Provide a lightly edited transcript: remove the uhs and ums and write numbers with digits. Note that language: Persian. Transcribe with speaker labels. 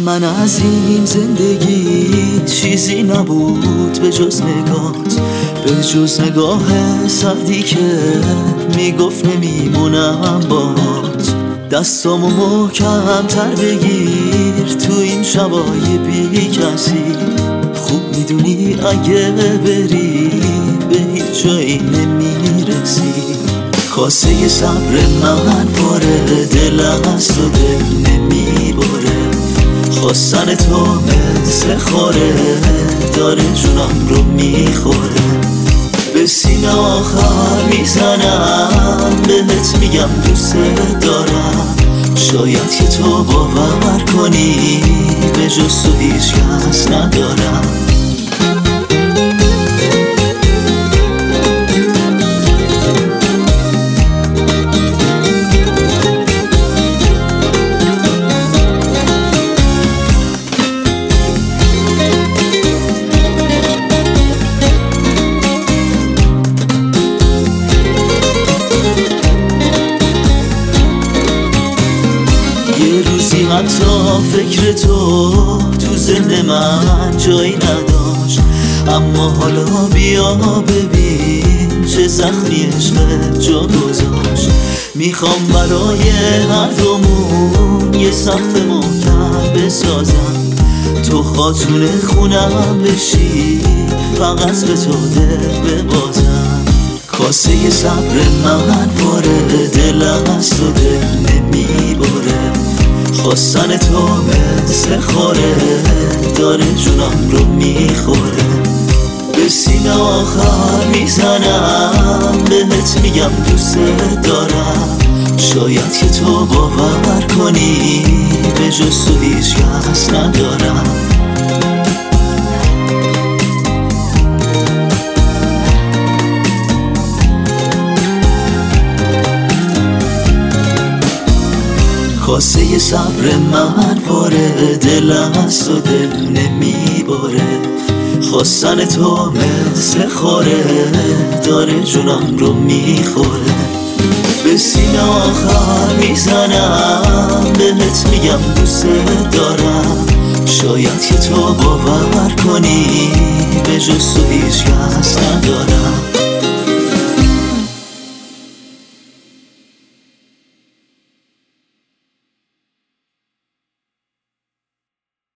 Speaker 1: من از این زندگی چیزی نبود به جز نگاهت، به جز نگاه سردی که میگفت نمیمونم باهات. دستامو محکم تر بگیر تو این شبای بی کسی، خوب میدونی اگه بری به هیچ جایی نمیرسی. کاسه صبر من پاره، دلم از تو دل نمیباره. خواستن تو مثل خوره، داره جونم رو میخوره. به سینه آخر میزنم، بهت میگم دوست دارم. شاید که تو باور کنی به جز تو هیچ کس ندارم. حتی فکر تو ذهن من جایی نداشت، اما حالا بیا ببین چه زخمی عشقت جا گذاشت. میخوام برای هر دومون یه سقف محکم بسازم، تو خاتون خونم بشی، فقط به تو دل ببازم. کاسه صبر من پاره، دلم از تو دل نمیباره. خواستن تو مثل خوره، داره جونم رو میخوره. به سینه آخر میزنم، بهت میگم دوست دارم. شاید که تو باور کنی به جز تو هیچ کس ندارم. کاسه صبر من پاره، دلم از تو دل نمیباره. خواستن تو مثل خوره، داره جونم رو میخوره. به سینه آخر میزنم، بهت میگم دوست دارم. شاید که تو باور کنی به جز تو هیچ کس ندارم.